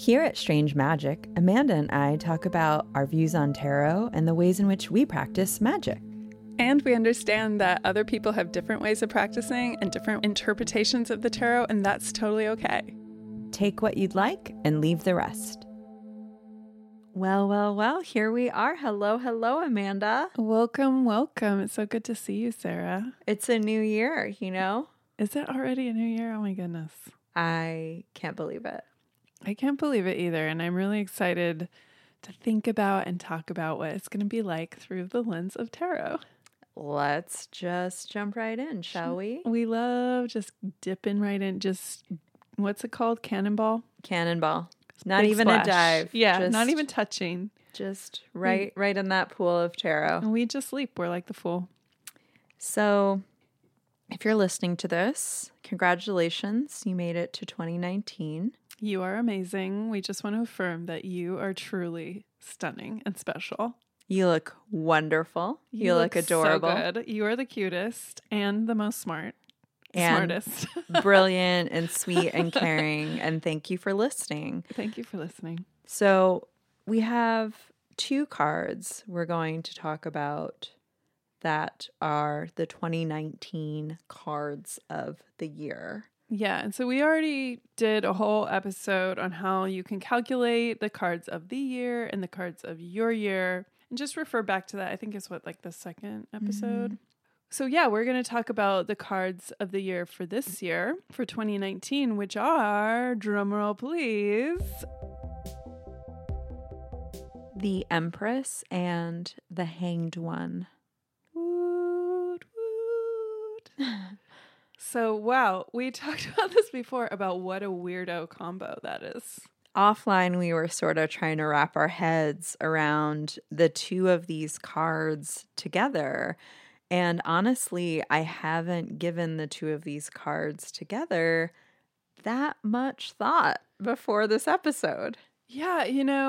Here at Strange Magic, Amanda and I talk about our views on tarot and the ways in which we practice magic. And we understand that other people have different ways of practicing and different interpretations of the tarot, and that's totally okay. Take what you'd like and leave the rest. Well, here we are. Hello, Amanda. Welcome. It's so good to see you, Sarah. It's a new year, you know? Is it already a new year? Oh my goodness. I can't believe it. I can't believe it either, and I'm really excited to think about and talk about what it's going to be like through the lens of tarot. Let's just jump right in, shall we? We love just dipping right in. Just, what's it called? Cannonball? Cannonball. Not Big even splash. a dive. Yeah, not even touching. Just right in that pool of tarot. And we just leap. We're like the fool. So if you're listening to this, congratulations. You made it to 2019. You are amazing. We just want to affirm that you are truly stunning and special. You look wonderful. You look adorable. So good. You are the cutest and the most smart. And smartest. Brilliant and sweet and caring. And thank you for listening. Thank you for listening. So we have two cards we're going to talk about that are the 2019 cards of the year. Yeah, and so we already did a whole episode on how you can calculate the cards of the year and the cards of your year. And just refer back to that. I think it's the second episode. Mm-hmm. So yeah, we're going to talk about the cards of the year for this year, for 2019, which are, drumroll please, the Empress and the Hanged One. Woot, woot. So, wow, we talked about this before about what a weirdo combo that is. Offline, we were sort of trying to wrap our heads around the two of these cards together. And honestly, I haven't given the two of these cards together that much thought before this episode. Yeah,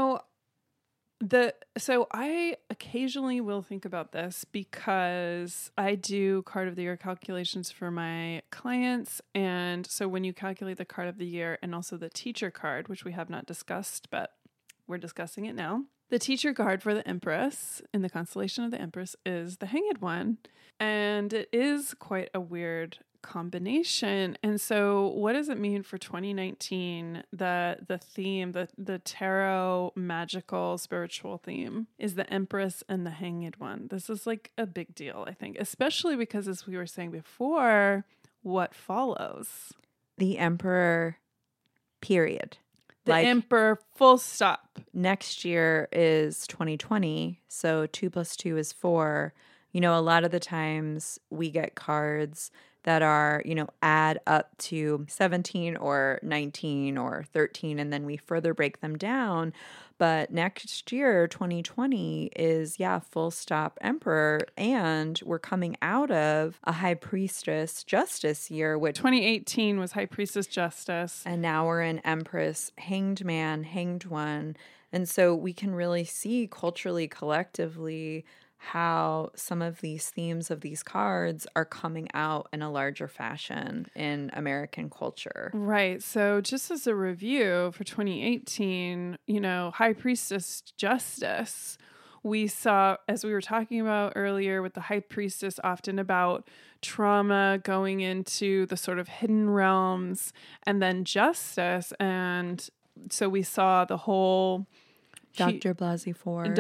so I occasionally will think about this because I do card of the year calculations for my clients. And so when you calculate the card of the year and also the teacher card, which we have not discussed, but we're discussing it now. The teacher card for the Empress in the constellation of the Empress is the Hanged One. And it is quite a weird combination. And so what does it mean for 2019 that the theme, the tarot magical spiritual theme is the Empress and the Hanged One? This is like a big deal, I think, especially because, as we were saying before, what follows? The Emperor, period. The Emperor, full stop. Next year is 2020, so 2 + 2 is 4. A lot of the times we get cards that are, add up to 17 or 19 or 13, and then we further break them down. But next year, 2020 is, full stop Emperor, and we're coming out of a High Priestess Justice year, which 2018 was High Priestess Justice. And now we're in Empress, Hanged Man, Hanged One. And so we can really see culturally, collectively, how some of these themes of these cards are coming out in a larger fashion in American culture. Right. So just as a review for 2018, High Priestess Justice, we saw, as we were talking about earlier with the High Priestess, often about trauma going into the sort of hidden realms, and then justice. And so we saw the whole Dr. Blasey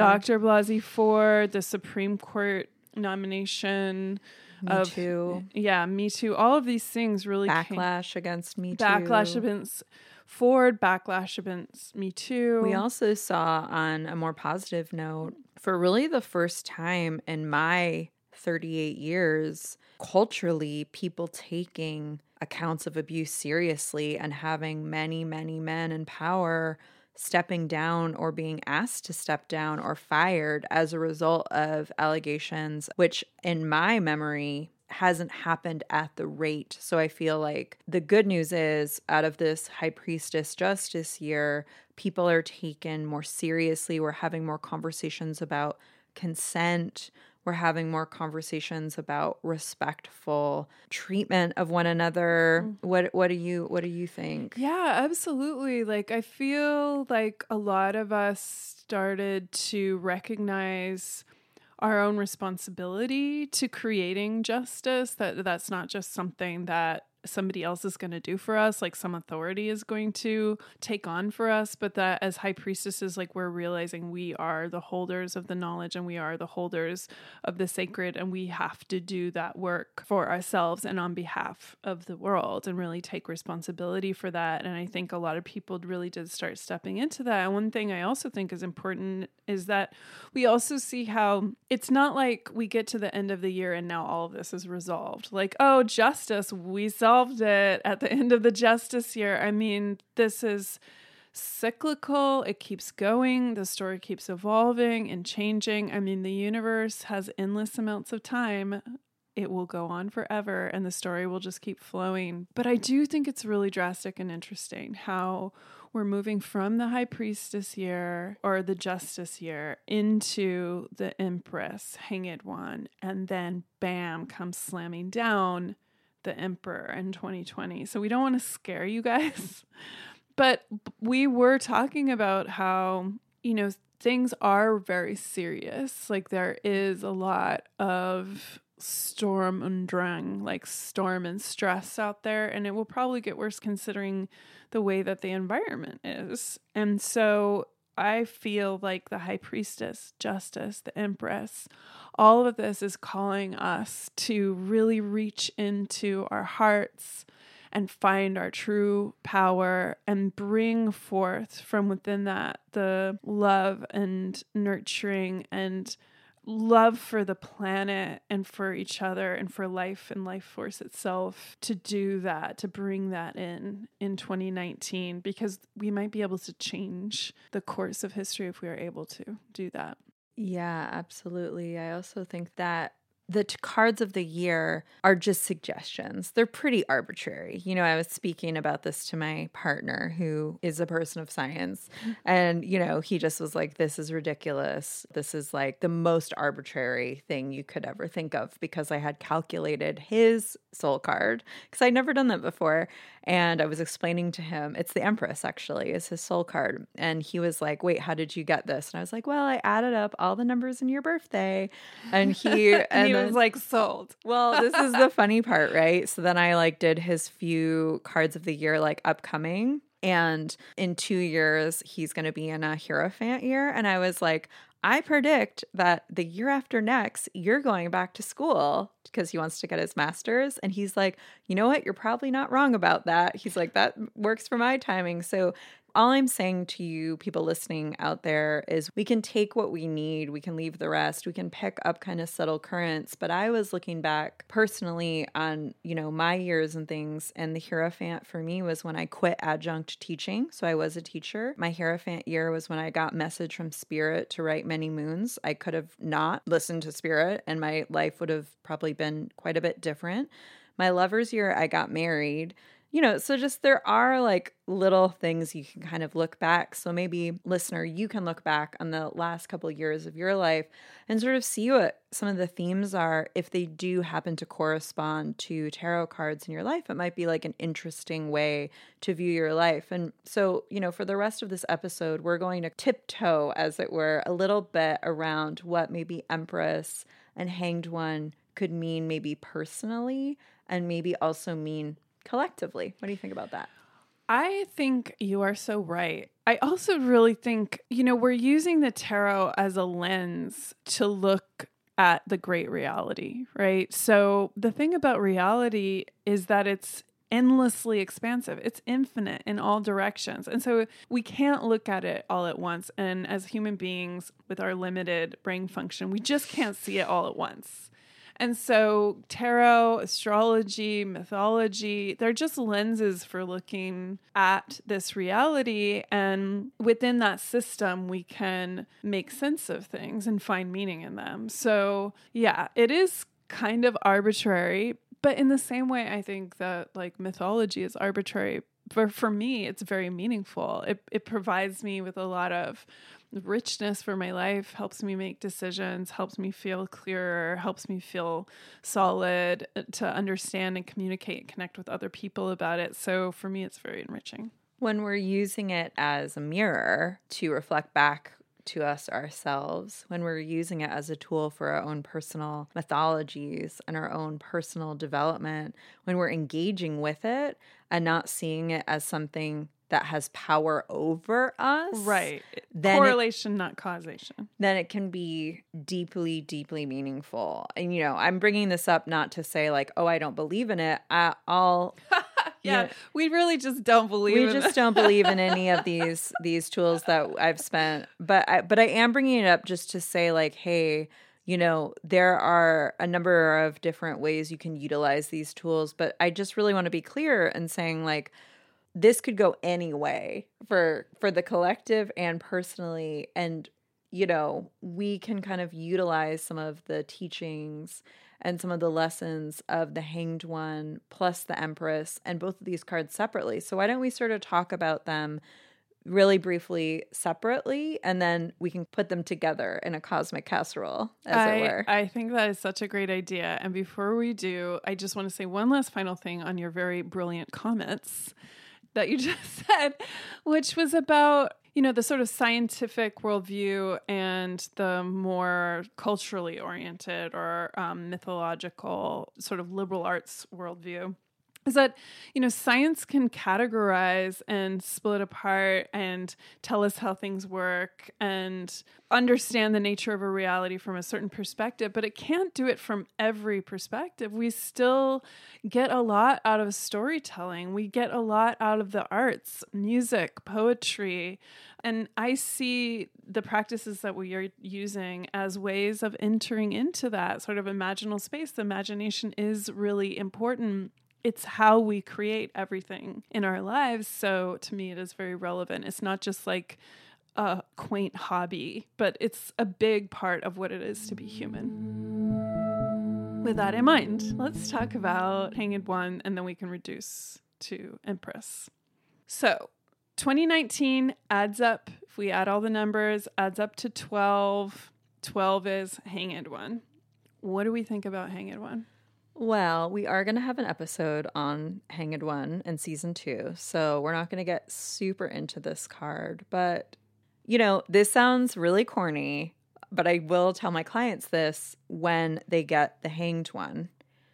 Ford, the Supreme Court nomination. Me Too. Yeah, Me Too. All of these things really Backlash against Me Too. Backlash against Ford, backlash against Me Too. We also saw, on a more positive note, for really the first time in my 38 years, culturally, people taking accounts of abuse seriously and having many, many men in power stepping down or being asked to step down or fired as a result of allegations, which in my memory hasn't happened at the rate. So I feel like the good news is, out of this High Priestess Justice year, people are taken more seriously. We're having more conversations about consent. we're having more conversations about respectful treatment of one another. What do you think? Yeah, absolutely. Like, I feel like a lot of us started to recognize our own responsibility to creating justice, that's not just something that somebody else is going to do for us, like some authority is going to take on for us, but that as high priestesses, like we're realizing we are the holders of the knowledge and we are the holders of the sacred, and we have to do that work for ourselves and on behalf of the world and really take responsibility for that. And I think a lot of people really did start stepping into that. And one thing I also think is important is that we also see how it's not like we get to the end of the year and now all of this is resolved. Like, oh, justice, we solved it at the end of the justice year. I mean, this is cyclical. It keeps going. The story keeps evolving and changing. I mean, the universe has endless amounts of time. It will go on forever and the story will just keep flowing. But I do think it's really drastic and interesting how we're moving from the high priestess year or the justice year into the empress, Hanged One, and then bam, comes slamming down the emperor in 2020. So we don't want to scare you guys, but we were talking about how, things are very serious. Like there is a lot of storm and drang, like storm and stress out there, and it will probably get worse considering the way that the environment is. And so I feel like the high priestess, justice, the empress, all of this is calling us to really reach into our hearts and find our true power and bring forth from within that the love and nurturing and love for the planet and for each other and for life and life force itself, to do that, to bring that in 2019, because we might be able to change the course of history if we are able to do that. Yeah, absolutely. I also think that the cards of the year are just suggestions. They're pretty arbitrary. I was speaking about this to my partner who is a person of science. And, he just was like, this is ridiculous. This is like the most arbitrary thing you could ever think of, because I had calculated his soul card because I'd never done that before. And I was explaining to him, it's the Empress actually, is his soul card. And he was like, wait, how did you get this? And I was like, well, I added up all the numbers in your birthday. And he was like, sold. Well, this is the funny part, right? So then I did his few cards of the year, upcoming. And in 2 years, he's going to be in a Hierophant year. And I was like, I predict that the year after next, you're going back to school because he wants to get his master's. And he's like, you know what? You're probably not wrong about that. He's like, that works for my timing. So all I'm saying to you people listening out there is we can take what we need. We can leave the rest. We can pick up kind of subtle currents. But I was looking back personally on, my years and things. And the Hierophant for me was when I quit adjunct teaching. So I was a teacher. My Hierophant year was when I got message from Spirit to write Many Moons. I could have not listened to Spirit and my life would have probably been quite a bit different. My Lover's year, I got married. So just there are little things you can kind of look back. So maybe, listener, you can look back on the last couple of years of your life and sort of see what some of the themes are. If they do happen to correspond to tarot cards in your life, it might be an interesting way to view your life. And so, for the rest of this episode, we're going to tiptoe, as it were, a little bit around what maybe Empress and Hanged One could mean maybe personally and maybe also mean collectively. What do you think about that? I think you are so right. I also really think, we're using the tarot as a lens to look at the great reality, right? So the thing about reality is that it's endlessly expansive. It's infinite in all directions. And so we can't look at it all at once. And as human beings with our limited brain function, we just can't see it all at once. And so tarot, astrology, mythology, they're just lenses for looking at this reality. And within that system, we can make sense of things and find meaning in them. So yeah, it is kind of arbitrary. But in the same way, I think that mythology is arbitrary. But for me, it's very meaningful. It provides me with a lot of richness for my life, helps me make decisions, helps me feel clearer, helps me feel solid to understand and communicate and connect with other people about it. So for me, it's very enriching. When we're using it as a mirror to reflect back to us ourselves, when we're using it as a tool for our own personal mythologies and our own personal development, when we're engaging with it and not seeing it as something that has power over us. Right. Then correlation, not causation. Then it can be deeply, deeply meaningful. And, I'm bringing this up not to say like, oh, I don't believe in it. Yeah, we really just don't believe. We just don't believe in any of these tools that I've spent. But I am bringing it up just to say like, hey, there are a number of different ways you can utilize these tools. But I just really want to be clear in saying like, this could go any way for the collective and personally. And, we can kind of utilize some of the teachings and some of the lessons of the Hanged One plus the Empress and both of these cards separately. So why don't we sort of talk about them really briefly separately, and then we can put them together in a cosmic casserole, as it were. I think that is such a great idea. And before we do, I just want to say one last final thing on your very brilliant comments that you just said, which was about, the sort of scientific worldview and the more culturally oriented or mythological sort of liberal arts worldview. Is that, science can categorize and split apart and tell us how things work and understand the nature of a reality from a certain perspective, but it can't do it from every perspective. We still get a lot out of storytelling. We get a lot out of the arts, music, poetry. And I see the practices that we are using as ways of entering into that sort of imaginal space. The imagination is really important. It's how we create everything in our lives. So to me, it is very relevant. It's not just like a quaint hobby, but it's a big part of what it is to be human. With that in mind, let's talk about Hanged One, and then we can reduce to Empress. So 2019 adds up, if we add all the numbers, adds up to 12. 12 is Hanged One. What do we think about Hanged One? Well, we are going to have an episode on Hanged One in season 2, so we're not going to get super into this card. But, this sounds really corny, but I will tell my clients this when they get the Hanged One.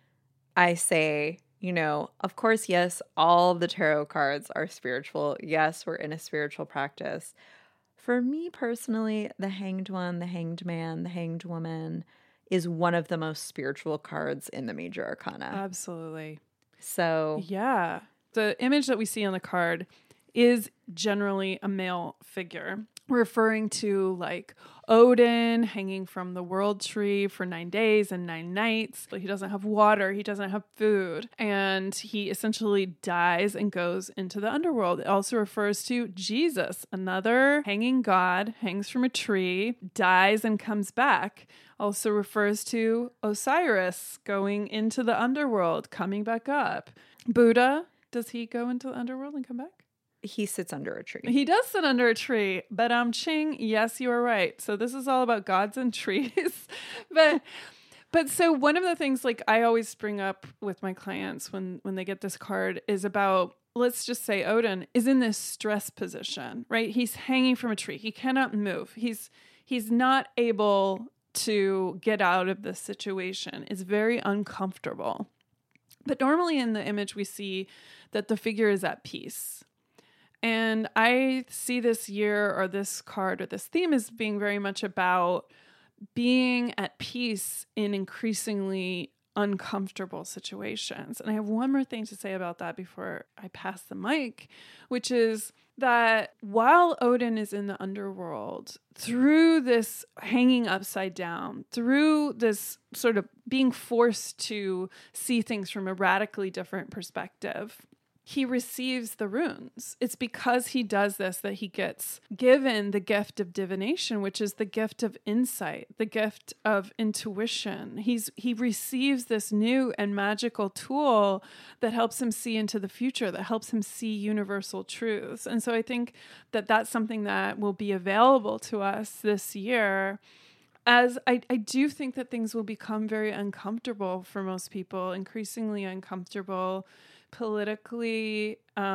I say, of course, yes, all the tarot cards are spiritual. Yes, we're in a spiritual practice. For me personally, the Hanged One, the Hanged Man, the Hanged Woman is one of the most spiritual cards in the major arcana. Absolutely. So, yeah. The image that we see on the card is generally a male figure, referring to like Odin hanging from the world tree for 9 days and 9 nights. He doesn't have water. He doesn't have food. And he essentially dies and goes into the underworld. It also refers to Jesus, another hanging god, hangs from a tree, dies and comes back. Also refers to Osiris going into the underworld, coming back up. Buddha, does he go into the underworld and come back? He sits under a tree. He does sit under a tree. But Ching, yes, you are right. So this is all about gods and trees. But so one of the things like I always bring up with my clients when they get this card is about, let's just say Odin is in this stress position, right? He's hanging from a tree. He cannot move. He's not able to get out of this situation. It's very uncomfortable. But normally in the image, we see that the figure is at peace. And I see this year or this card or this theme as being very much about being at peace in increasingly uncomfortable situations. And I have one more thing to say about that before I pass the mic, which is that while Odin is in the underworld, through this hanging upside down, through this sort of being forced to see things from a radically different perspective, he receives the runes. It's because he does this that he gets given the gift of divination, which is the gift of insight, the gift of intuition. He receives this new and magical tool that helps him see into the future, that helps him see universal truths. And so I think that that's something that will be available to us this year, as I do think that things will become very uncomfortable for most people, increasingly uncomfortable politically,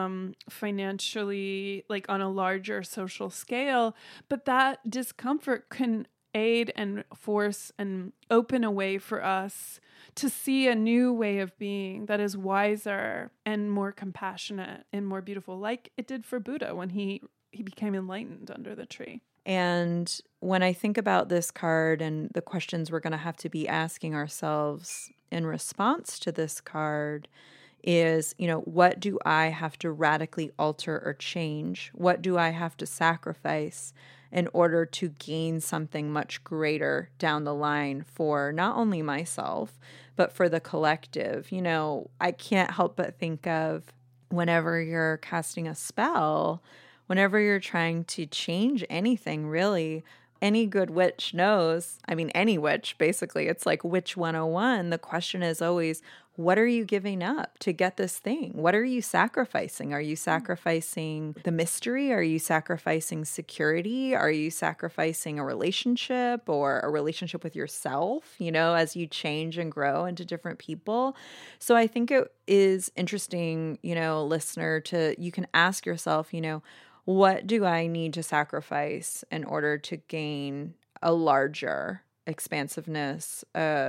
financially, like on a larger social scale. But that discomfort can aid and force and open a way for us to see a new way of being that is wiser and more compassionate and more beautiful, like it did for Buddha when he became enlightened under the tree. And when I think about this card and the questions we're going to have to be asking ourselves in response to this card is, what do I have to radically alter or change? What do I have to sacrifice in order to gain something much greater down the line for not only myself, but for the collective? I can't help but think of whenever you're casting a spell, whenever you're trying to change anything, really, any good witch knows, any witch, basically, it's like Witch 101. The question is always, what are you giving up to get this thing? What are you sacrificing? Are you sacrificing the mystery? Are you sacrificing security? Are you sacrificing a relationship or a relationship with yourself, as you change and grow into different people? So I think it is interesting, listener, you can ask yourself, what do I need to sacrifice in order to gain a larger expansiveness,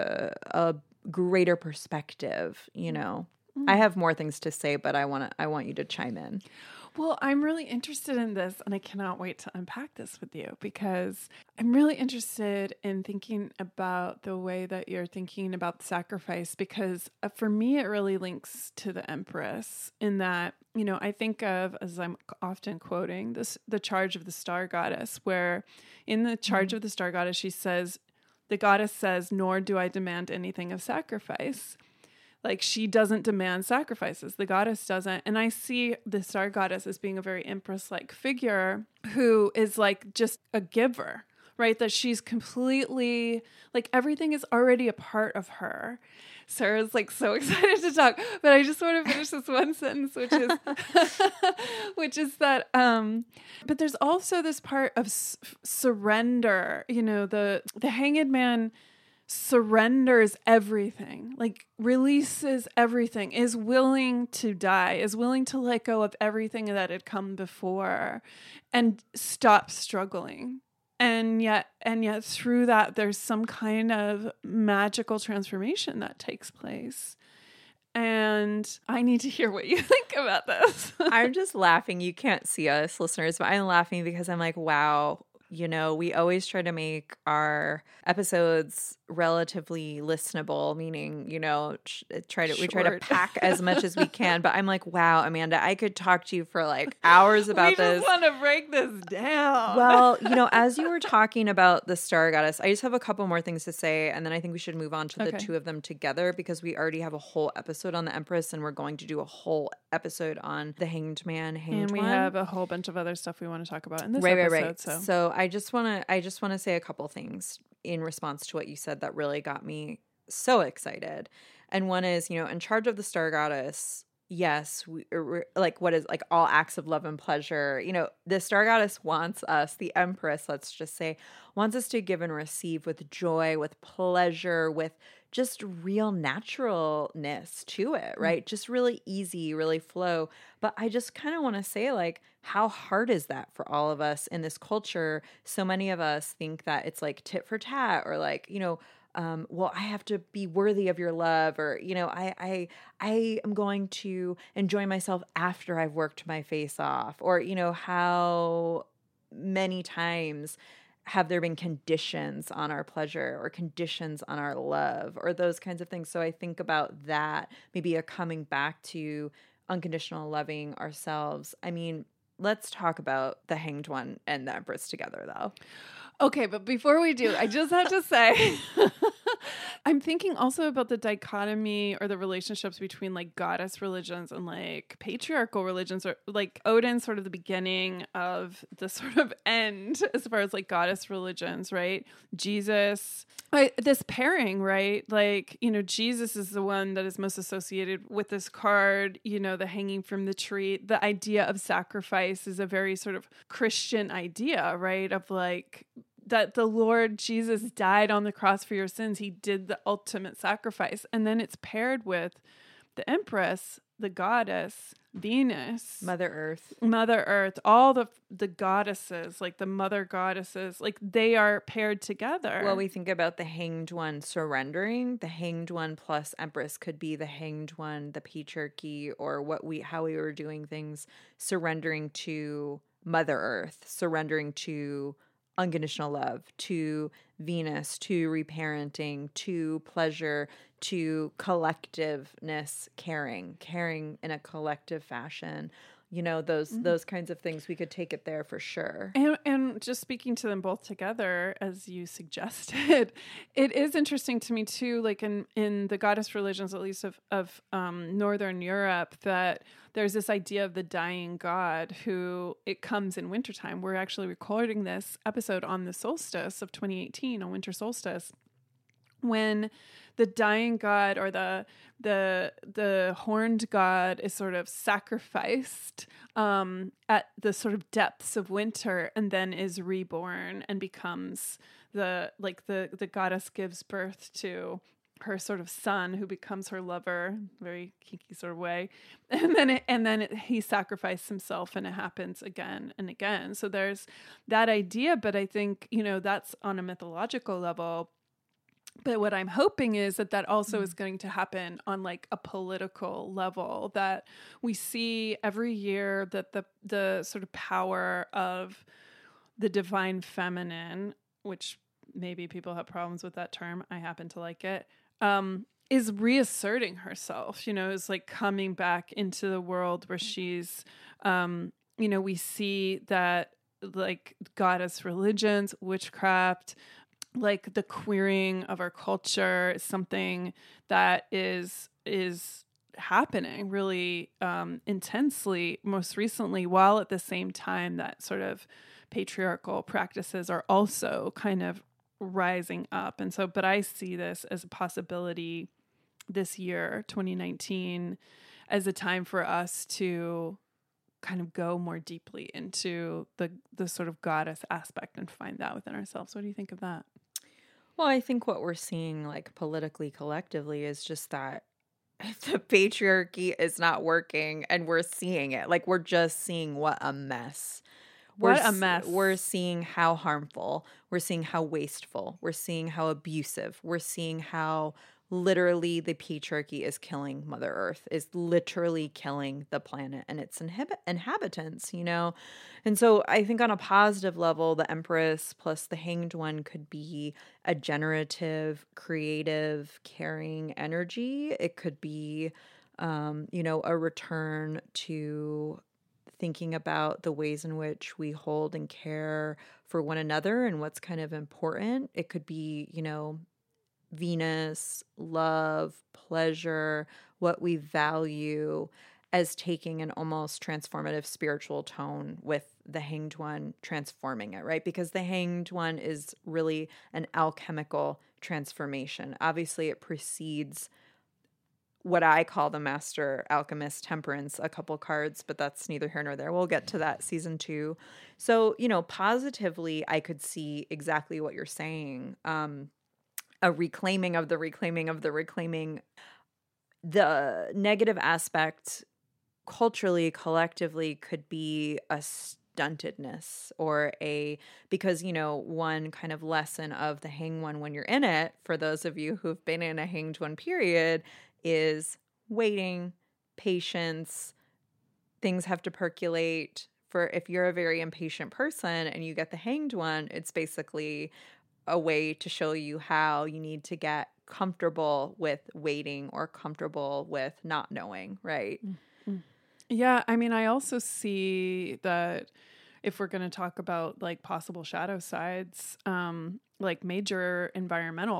a greater perspective? I have more things to say, but I want you to chime in. Well, I'm really interested in this, and I cannot wait to unpack this with you, because I'm really interested in thinking about the way that you're thinking about sacrifice, because for me, it really links to the Empress in that, I think of, as I'm often quoting, the Charge of the Star Goddess, where in the Charge of the Star Goddess, the goddess says, "Nor do I demand anything of sacrifice." Like, she doesn't demand sacrifices. The goddess doesn't. And I see the Star Goddess as being a very Empress-like figure who is like just a giver, right? That she's completely, like, everything is already a part of her. Sarah's like so excited to talk, but I just want to finish this one sentence, which is, that, but there's also this part of surrender. The Hanged Man surrenders everything, like releases everything, is willing to die, is willing to let go of everything that had come before and stop struggling. And yet through that, there's some kind of magical transformation that takes place. And I need to hear what you think about this. I'm just laughing. You can't see us, listeners, but I'm laughing because I'm like, wow. We always try to make our episodes relatively listenable, meaning, we try to pack as much as we can. But I'm like, wow, Amanda, I could talk to you for like hours about this. We just want to break this down. Well, as you were talking about the Star Goddess, I just have a couple more things to say. And then I think we should move on to the two of them together, because we already have a whole episode on the Empress, and we're going to do a whole episode on the Hanged Man. And we have a whole bunch of other stuff we want to talk about in this episode. Right. So I just want to say a couple things in response to what you said that really got me so excited. And one is, in Charge of the Star Goddess, yes, like what is like all acts of love and pleasure. The Star Goddess wants us, the Empress, let's just say, wants us to give and receive with joy, with pleasure, with just real naturalness to it, right? Just really easy, really flow. But I just kind of want to say, like, how hard is that for all of us in this culture? So many of us think that it's like tit for tat, or like, well, I have to be worthy of your love, or, I am going to enjoy myself after I've worked my face off, or, how many times have there been conditions on our pleasure or conditions on our love or those kinds of things? So I think about that, maybe a coming back to unconditional loving ourselves. Let's talk about the Hanged One and the Empress together, though. Okay, but before we do, I just have to say, I'm thinking also about the dichotomy or the relationships between like goddess religions and like patriarchal religions, or like Odin's sort of the beginning of the sort of end as far as like goddess religions, right? Jesus, this pairing, right? Like, you know, Jesus is the one that is most associated with this card, you know, the hanging from the tree. The idea of sacrifice is a very sort of Christian idea, right? Of like, that the Lord Jesus died on the cross for your sins. He did the ultimate sacrifice. And then it's paired with the Empress, the goddess, Venus, Mother Earth, all the goddesses, like the mother goddesses, like they are paired together. Well, we think about the Hanged One surrendering. The Hanged One plus Empress could be the Hanged One, the patriarchy, or how we were doing things, surrendering to Mother Earth, surrendering to unconditional love, to Venus, to reparenting, to pleasure, to collectiveness, caring in a collective fashion. You know, those kinds of things, we could take it there for sure. And just speaking to them both together, as you suggested, it is interesting to me too, like in the goddess religions, at least of Northern Europe, that there's this idea of the dying god who it comes in wintertime. We're actually recording this episode on the solstice of 2018, on winter solstice, when the dying god or the horned god is sort of sacrificed at the sort of depths of winter, and then is reborn and becomes the goddess gives birth to her sort of son, who becomes her lover, very kinky sort of way, and then he sacrificed himself, and it happens again and again. So there's that idea, but I think, you know, that's on a mythological level. But what I'm hoping is that also is going to happen on like a political level, that we see every year that the sort of power of the divine feminine, which maybe people have problems with that term, I happen to like it, is reasserting herself, you know, is like coming back into the world where she's, you know, we see that like goddess religions, witchcraft, like the queering of our culture is something that is happening really intensely most recently, while at the same time that sort of patriarchal practices are also kind of rising up. And so, but I see this as a possibility this year, 2019, as a time for us to kind of go more deeply into the sort of goddess aspect and find that within ourselves. What do you think of that? Well, I think what we're seeing, like politically, collectively, is just that the patriarchy is not working, and we're seeing it. Like, we're just seeing what a mess. We're seeing how harmful. We're seeing how wasteful. We're seeing how abusive. We're seeing how literally the patriarchy is killing Mother Earth, is literally killing the planet and its inhabitants, you know? And so I think on a positive level, the Empress plus the Hanged One could be a generative, creative, caring energy. It could be, you know, a return to thinking about the ways in which we hold and care for one another and what's kind of important. It could be, you know, Venus, love, pleasure, what we value, as taking an almost transformative spiritual tone, with the Hanged One transforming it, right? Because the Hanged One is really an alchemical transformation. Obviously, it precedes what I call the Master Alchemist Temperance, a couple cards, but that's neither here nor there. We'll get to that season 2. So, you know, positively, I could see exactly what you're saying. A reclaiming of the reclaiming of the reclaiming. The negative aspect culturally, collectively, could be a stuntedness, or because, you know, one kind of lesson of the Hanged One when you're in it, for those of you who've been in a Hanged One period, is waiting, patience. Things have to percolate. For if you're a very impatient person and you get the Hanged One, it's basically a way to show you how you need to get comfortable with waiting, or comfortable with not knowing, right? Mm-hmm. Yeah, I mean, I also see that if we're going to talk about like possible shadow sides, like major environmental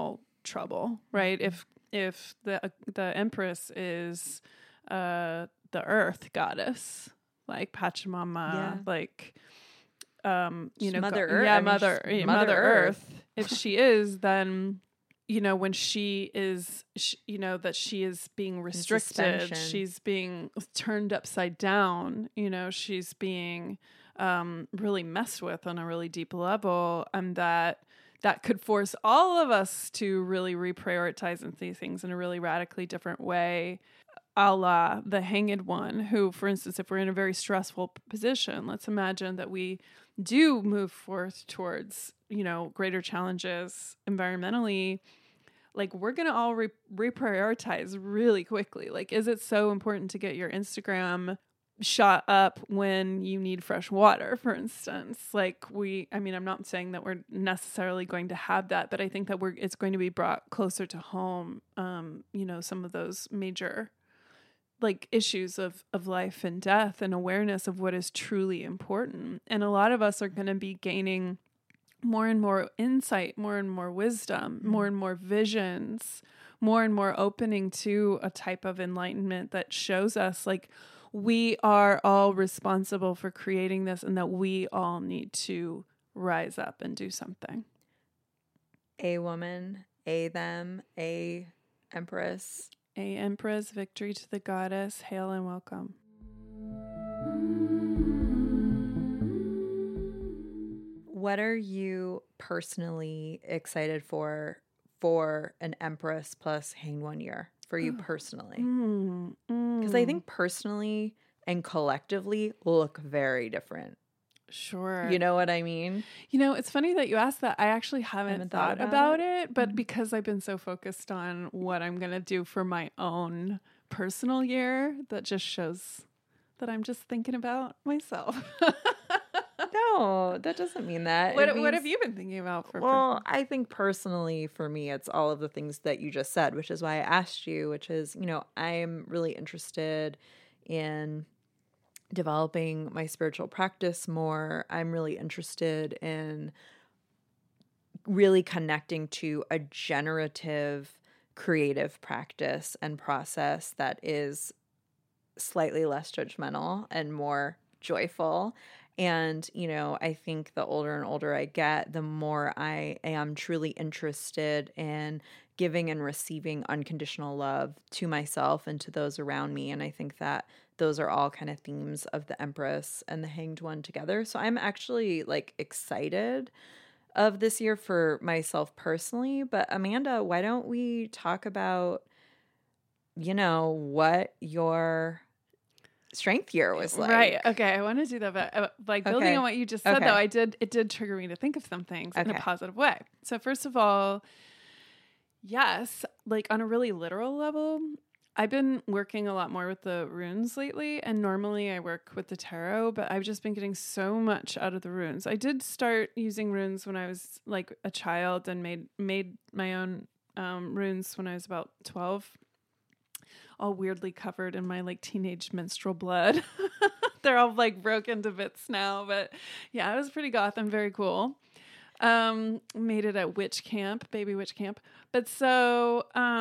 trouble, right? If the Empress is the Earth goddess, like Pachamama, like Mother Earth. yeah, I mean, she's Mother Earth. If she is, then when she is, that she is being restricted, suspension. she's being turned upside down. She's being really messed with on a really deep level, and that could force all of us to really reprioritize and see things in a really radically different way. A la the Hanged One, who, for instance, if we're in a very stressful position, let's imagine that we do move forth towards, greater challenges environmentally, like we're going to all reprioritize really quickly. Like, is it so important to get your Instagram shot up when you need fresh water, for instance? Like I'm not saying that we're necessarily going to have that, but I think that it's going to be brought closer to home. Some of those major like issues of life and death and awareness of what is truly important. And a lot of us are going to be gaining more and more insight, more and more wisdom, more and more visions, more and more opening to a type of enlightenment that shows us like we are all responsible for creating this and that we all need to rise up and do something. A woman, a them, a Empress. A Empress, victory to the goddess, hail and welcome. What are you personally excited for an Empress plus Hanged One year for you personally? Because I think personally and collectively look very different. Sure. You know what I mean? It's funny that you asked that. I actually haven't thought about it, but because I've been so focused on what I'm going to do for my own personal year, that just shows that I'm just thinking about myself. No, that doesn't mean that. What have you been thinking about for Well, I think personally for me, it's all of the things that you just said, which is why I asked you, which is, I am really interested in developing my spiritual practice more. I'm really interested in really connecting to a generative, creative practice and process that is slightly less judgmental and more joyful. And, I think the older and older I get, the more I am truly interested in giving and receiving unconditional love to myself and to those around me. And I think that those are all kind of themes of the Empress and the Hanged One together. So I'm actually like excited of this year for myself personally. But Amanda, why don't we talk about, what your strength year was like? Right. Okay. I want to do that, but building on what you just said, though, it did trigger me to think of some things in a positive way. So first of all, yes, like on a really literal level, I've been working a lot more with the runes lately, and normally I work with the tarot, but I've just been getting so much out of the runes. I did start using runes when I was like a child and made my own runes when I was about 12, all weirdly covered in my like teenage menstrual blood. They're all like broken to bits now, but yeah, it was pretty goth and very cool. Made it at baby witch camp. But so,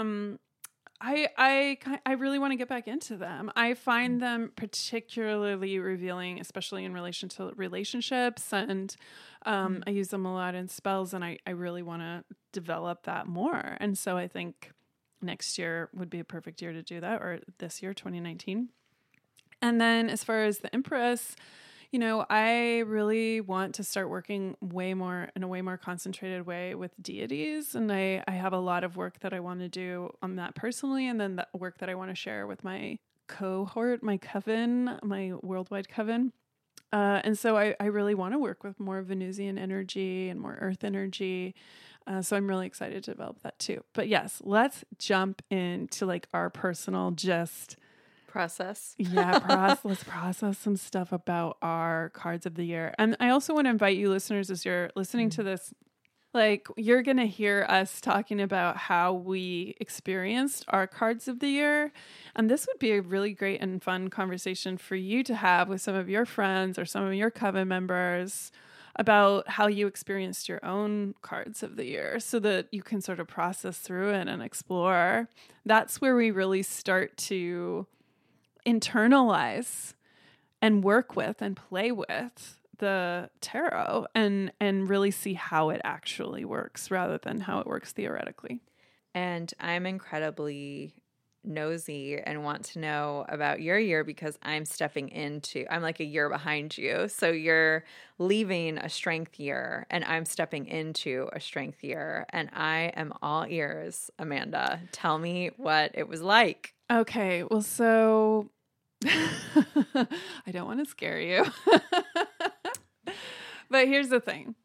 I really want to get back into them. I find them particularly revealing, especially in relation to relationships, and I use them a lot in spells, and I really want to develop that more. And so I think next year would be a perfect year to do that, or this year, 2019. And then as far as the Empress, I really want to start working in a way more concentrated way with deities. And I have a lot of work that I want to do on that personally. And then the work that I want to share with my cohort, my coven, my worldwide coven. And so I really want to work with more Venusian energy and more earth energy. So I'm really excited to develop that too. But yes, let's jump into like our personal process. Yeah, let's process some stuff about our cards of the year. And I also want to invite you listeners, as you're listening to this, like you're going to hear us talking about how we experienced our cards of the year. And this would be a really great and fun conversation for you to have with some of your friends or some of your coven members. about how you experienced your own cards of the year so that you can sort of process through it and explore. That's where we really start to internalize and work with and play with the tarot and really see how it actually works rather than how it works theoretically. And I'm incredibly nosy and want to know about your year because I'm like a year behind you. So you're leaving a strength year and I'm stepping into a strength year. And I am all ears, Amanda. Tell me what it was like. Okay, well, so I don't want to scare you. But here's the thing.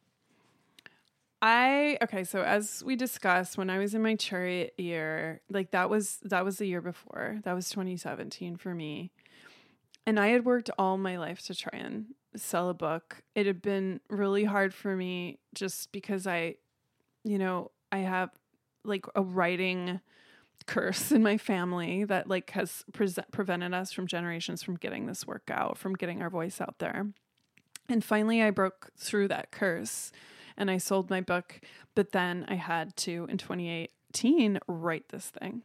So as we discussed, when I was in my chariot year, like that was the year before. That was 2017 for me. And I had worked all my life to try and sell a book. It had been really hard for me just because I have like a writing curse in my family that like has prevented us from generations from getting this work out, from getting our voice out there. And finally I broke through that curse and I sold my book, but then I had to, in 2018, write this thing.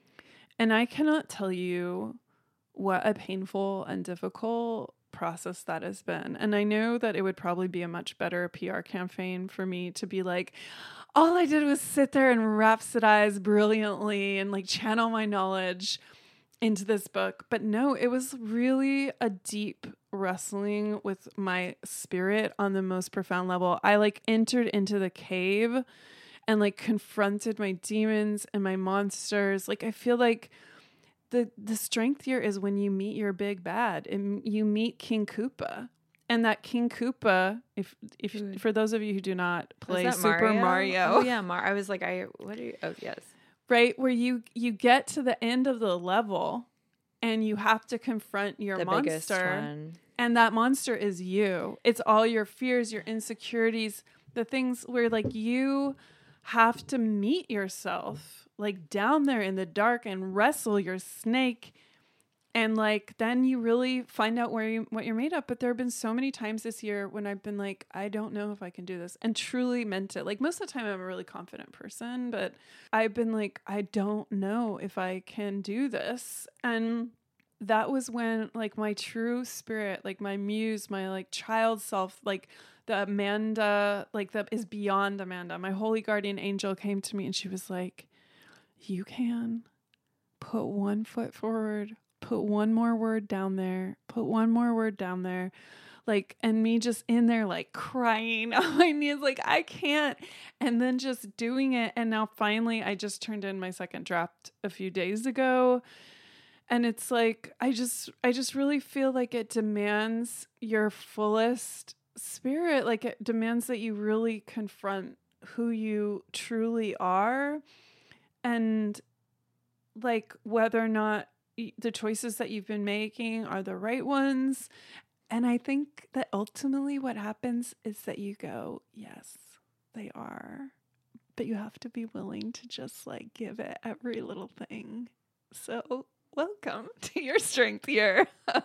And I cannot tell you what a painful and difficult process that has been. And I know that it would probably be a much better PR campaign for me to be like, all I did was sit there and rhapsodize brilliantly and like channel my knowledge into this book. But no, it was really a deep wrestling with my spirit on the most profound level. I like entered into the cave and like confronted my demons and my monsters. Like I feel like the strength year is when you meet your big bad and you meet King Koopa. And that King Koopa, if for those of you who do not play Super Mario. Oh yeah, I was like, what are you? Oh yes. Right, where you get to the end of the level and you have to confront your monster. Biggest one. And that monster is you. It's all your fears, your insecurities, the things where like you have to meet yourself like down there in the dark and wrestle your snake. And like, then you really find out what you're made of. But there have been so many times this year when I've been like, I don't know if I can do this, and truly meant it. Like most of the time I'm a really confident person, but I've been like, I don't know if I can do this. And that was when like my true spirit, like my muse, my like child self, like the Amanda, like that is beyond Amanda, my holy guardian angel came to me and she was like, you can put one foot forward, put one more word down there, put one more word down there. Like, and me just in there, like crying on my knees, like, I can't. And then just doing it. And now finally, I just turned in my second draft a few days ago. And it's like, I just really feel like it demands your fullest spirit. Like it demands that you really confront who you truly are. And like whether or not the choices that you've been making are the right ones. And I think that ultimately what happens is that you go, yes, they are. But you have to be willing to just like give it every little thing. So welcome to your strength year.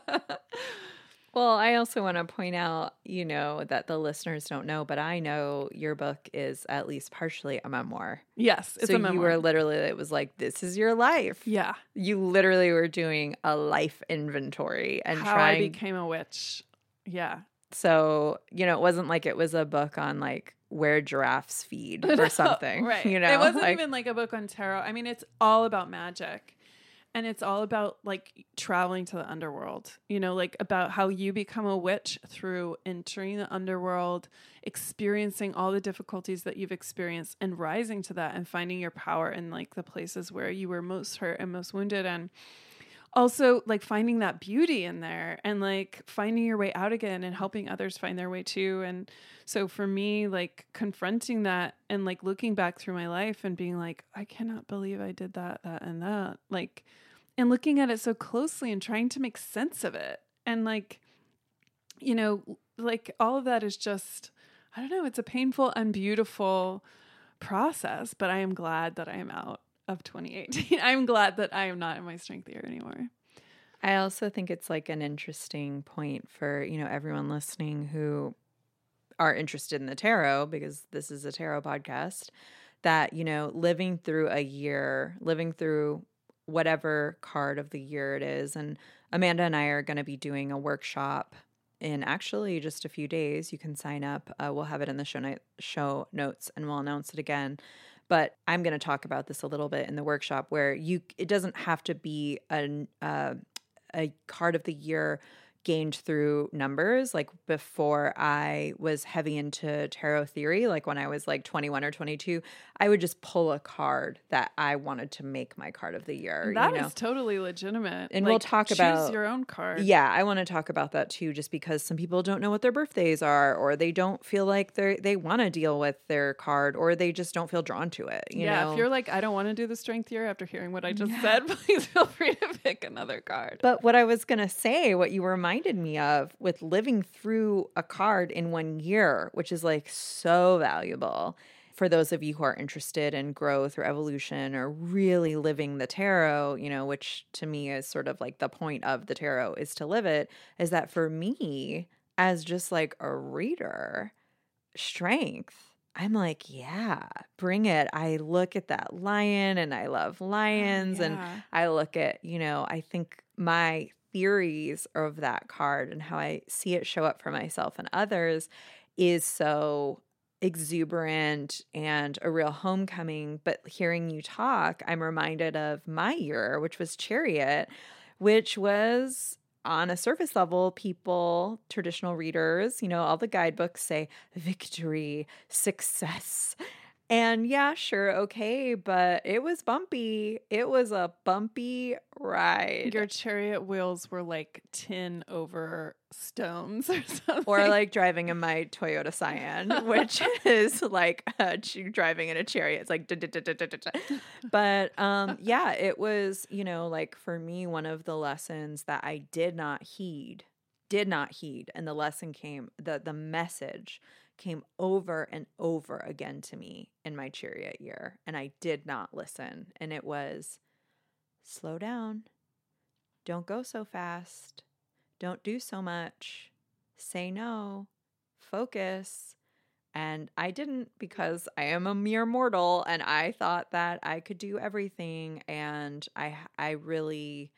Well, I also want to point out, that the listeners don't know, but I know your book is at least partially a memoir. Yes, it's a memoir. You were literally, it was like, this is your life. Yeah. You literally were doing a life inventory and how I became a witch. Yeah. So, it wasn't like it was a book on like where giraffes feed or something. Right. It wasn't even like a book on tarot. I mean, it's all about magic. And it's all about like traveling to the underworld, like about how you become a witch through entering the underworld, experiencing all the difficulties that you've experienced and rising to that and finding your power in like the places where you were most hurt and most wounded. And also like finding that beauty in there and like finding your way out again and helping others find their way too. And so for me, like confronting that and like looking back through my life and being like, I cannot believe I did that, and that, like, and looking at it so closely and trying to make sense of it. And like, like all of that is just, I don't know, it's a painful and beautiful process, but I am glad that I am out of 2018. I'm glad that I am not in my strength year anymore. I also think it's like an interesting point for, everyone listening who are interested in the tarot, because this is a tarot podcast, that, living through a year, living through whatever card of the year it is. And Amanda and I are going to be doing a workshop in actually just a few days. You can sign up. We'll have it in the show notes, and we'll announce it again. But I'm going to talk about this a little bit in the workshop, where it doesn't have to be a card of the year gained through numbers. Like before I was heavy into tarot theory, like when I was like 21 or 22, I would just pull a card that I wanted to make my card of the year. That is totally legitimate. And we'll talk about choose your own card. Yeah, I want to talk about that too, just because some people don't know what their birthdays are, or they don't feel like they want to deal with their card, or they just don't feel drawn to it. You know? If you're like, I don't want to do the strength year after hearing what I just said, please feel free to pick another card. But what I was going to say, what you reminded me of with living through a card in 1 year, which is like so valuable for those of you who are interested in growth or evolution or really living the tarot, which to me is sort of like the point of the tarot, is to live it, is that for me, as just like a reader, strength, I'm like, yeah, bring it. I look at that lion, and I love lions. And I look at, I think my theories of that card and how I see it show up for myself and others is so exuberant and a real homecoming. But hearing you talk, I'm reminded of my year, which was Chariot, which was on a surface level, people, traditional readers, all the guidebooks say victory, success. And yeah, sure, okay, but it was bumpy. It was a bumpy ride. Your chariot wheels were like tin over stones or something. Or like driving in my Toyota Scion, which is like driving in a chariot. It's like, but yeah, it was, like for me, one of the lessons that I did not heed. And the lesson came, the message came over and over again to me in my Chariot year, and I did not listen. And it was, slow down. Don't go so fast. Don't do so much. Say no. Focus. And I didn't, because I am a mere mortal, and I thought that I could do everything. And I really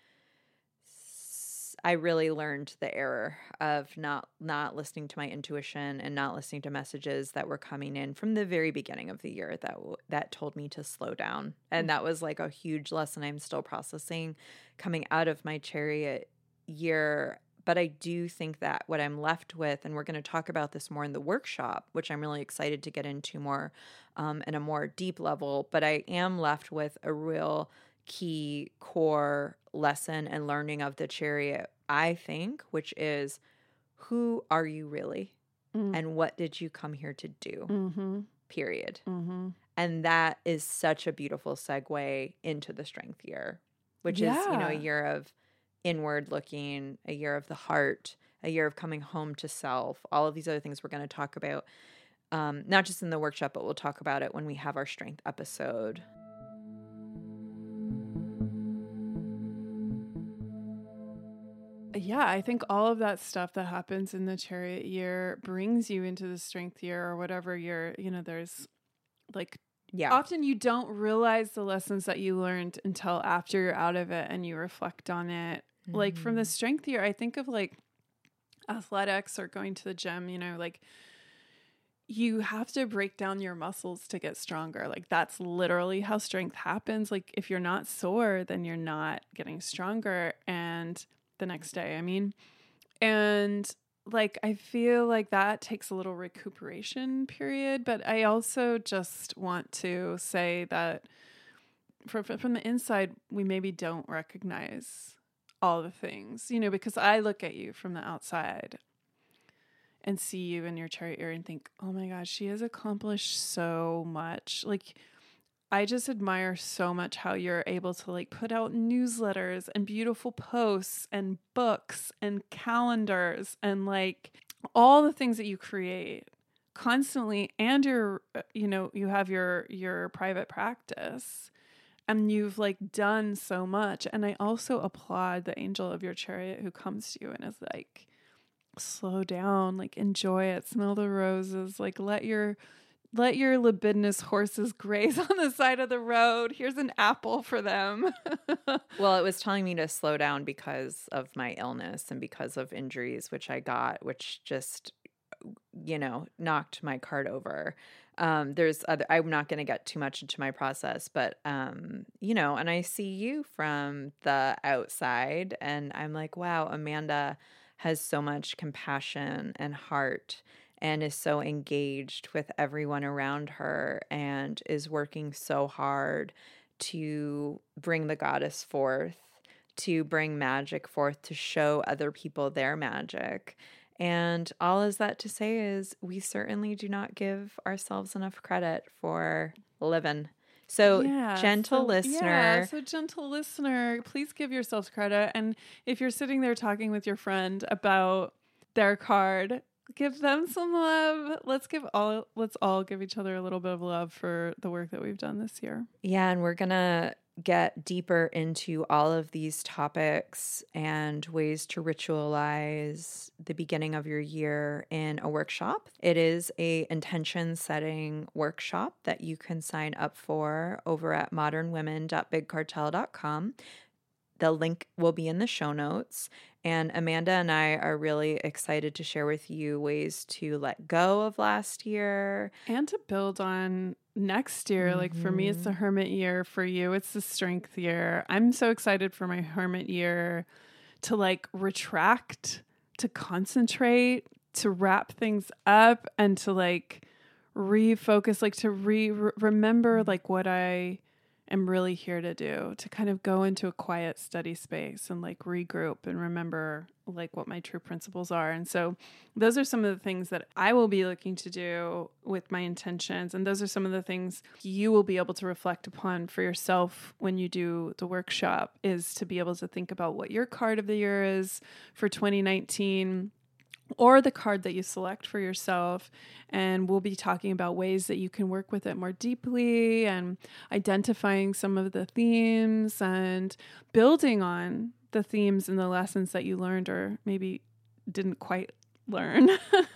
learned the error of not listening to my intuition and not listening to messages that were coming in from the very beginning of the year that told me to slow down. And that was like a huge lesson I'm still processing coming out of my Chariot year. But I do think that what I'm left with, and we're going to talk about this more in the workshop, which I'm really excited to get into more in a more deep level, but I am left with a real key core lesson and learning of the Chariot, I think, which is, who are you really? And what did you come here to do? Period. And that is such a beautiful segue into the strength year, which is, a year of inward looking, a year of the heart, a year of coming home to self, all of these other things we're going to talk about, not just in the workshop, but we'll talk about it when we have our strength episode. Yeah, I think all of that stuff that happens in the Chariot year brings you into the strength year or whatever year, there's like, often you don't realize the lessons that you learned until after you're out of it and you reflect on it. Like from the strength year, I think of like athletics or going to the gym, like you have to break down your muscles to get stronger. Like that's literally how strength happens. Like if you're not sore, then you're not getting stronger. And the next day, and like, I feel like that takes a little recuperation period, but I also just want to say that from the inside, we maybe don't recognize all the things, because I look at you from the outside and see you in your Chariot year and think, oh my gosh, she has accomplished so much. Like, I just admire so much how you're able to like put out newsletters and beautiful posts and books and calendars and like all the things that you create constantly. And you're, you have your private practice and you've like done so much. And I also applaud the angel of your Chariot who comes to you and is like, slow down, like enjoy it, smell the roses, like let your libidinous horses graze on the side of the road. Here's an apple for them. Well, it was telling me to slow down because of my illness and because of injuries, which I got, which just, knocked my cart over. There's other, I'm not going to get too much into my process, but, and I see you from the outside and I'm like, wow, Amanda has so much compassion and heart and is so engaged with everyone around her and is working so hard to bring the goddess forth, to bring magic forth, to show other people their magic. And all is that to say is we certainly do not give ourselves enough credit for living. So gentle listener, please give yourselves credit. And if you're sitting there talking with your friend about their card, give them some love. Let's all give each other a little bit of love for the work that we've done this year. Yeah, and we're going to get deeper into all of these topics and ways to ritualize the beginning of your year in a workshop. It is a intention setting workshop that you can sign up for over at modernwomen.bigcartel.com. The link will be in the show notes. And Amanda and I are really excited to share with you ways to let go of last year. And to build on next year. Like for me, it's the hermit year. For you, it's the strength year. I'm so excited for my hermit year to like retract, to concentrate, to wrap things up, and to like refocus, like to remember like what I am really here to do, to kind of go into a quiet, steady space and like regroup and remember like what my true principles are. And so those are some of the things that I will be looking to do with my intentions. And those are some of the things you will be able to reflect upon for yourself when you do the workshop, is to be able to think about what your card of the year is for 2019, or the card that you select for yourself. And we'll be talking about ways that you can work with it more deeply and identifying some of the themes and building on the themes and the lessons that you learned or maybe didn't quite learn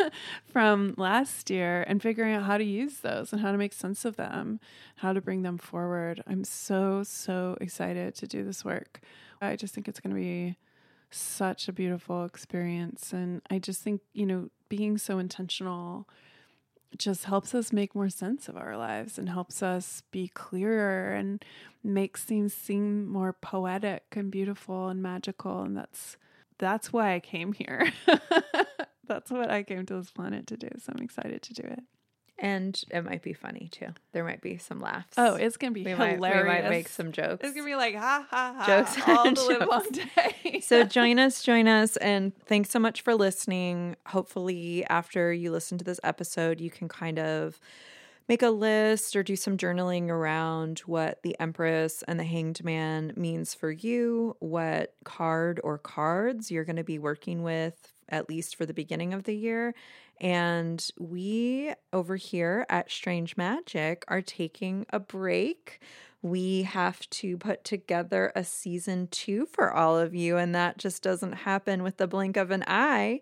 from last year, and figuring out how to use those and how to make sense of them, how to bring them forward. I'm so, so excited to do this work. I just think it's going to be such a beautiful experience. And I just think, being so intentional just helps us make more sense of our lives and helps us be clearer and makes things seem more poetic and beautiful and magical. And that's why I came here. That's what I came to this planet to do. So I'm excited to do it. And it might be funny too. There might be some laughs. Oh, it's going to be hilarious. We might make some jokes. It's going to be like, ha, ha, ha. Jokes all and the live long day. So join us. And thanks so much for listening. Hopefully after you listen to this episode, you can kind of make a list or do some journaling around what the Empress and the Hanged Man means for you, what card or cards you're going to be working with, at least for the beginning of the year. And we over here at Strange Magic are taking a break. We have to put together a season 2 for all of you, and that just doesn't happen with the blink of an eye.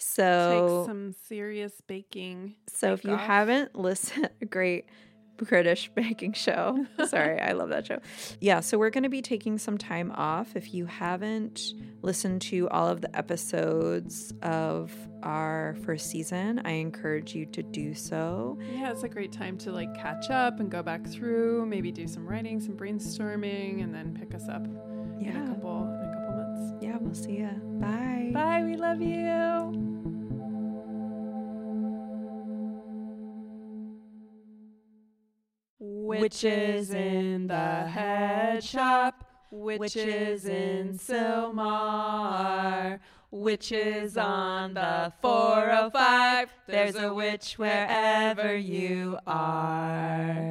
So take some serious baking. So if you haven't listened, great British baking show. Sorry, I love that show. Yeah, so we're going to be taking some time off. If you haven't listened to all of the episodes of our first season, I encourage you to do so. Yeah, it's a great time to like catch up and go back through, maybe do some writing, some brainstorming, and then pick us up in a couple months. Yeah, we'll see ya. Bye. Bye, we love you. Witches in the head shop, witches in Sylmar, witches on the 405. There's a witch wherever you are.